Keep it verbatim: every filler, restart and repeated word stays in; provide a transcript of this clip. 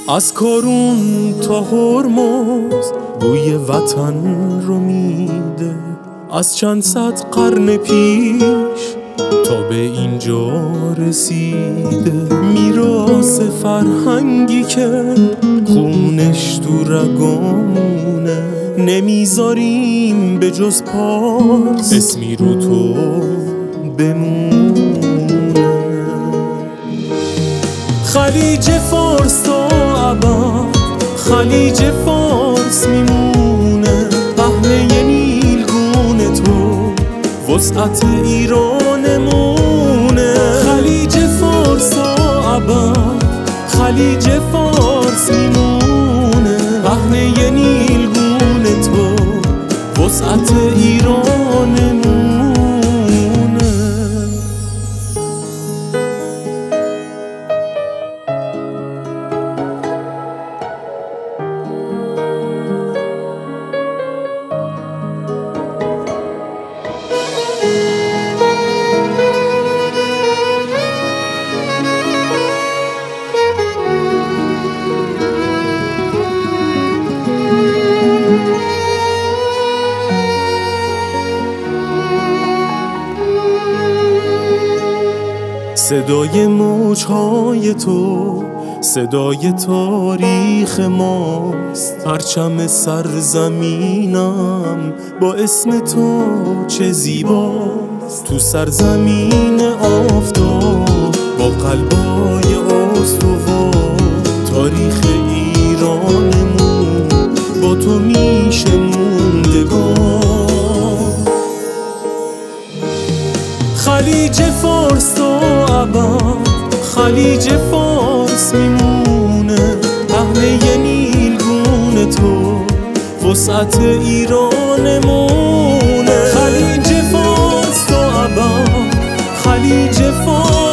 از کارون تا هرمز بوی وطن رو میده، از چند صد قرن پیش تا به اینجا رسیده. میراث فرهنگی که خونش تو رگامونه، نمیذاریم به جز پارس اسمی رو تو بمونه. خلیج فارس تا ابد خلیج فارس میمونه، پهنه نیلگون تو وسعت ایرانمونه. خلیج فارس تا ابد خلیج فارس میمونه، پهنه نیلگون تو وسعت ایرانمونه. صدای موجهای تو صدای تاریخ ماست، پرچم سرزمینم با اسم تو چه زیباست. تو سرزمین آفتاب با قلبای استوار، تاریخ ایرانمون با تو میشه موندگار. خلیج فارس تا ابد خلیج فارس میمونه، پهنه نیلگون تو وسعت ایرانمونه. خلیج فارس تا ابد خلیج فارس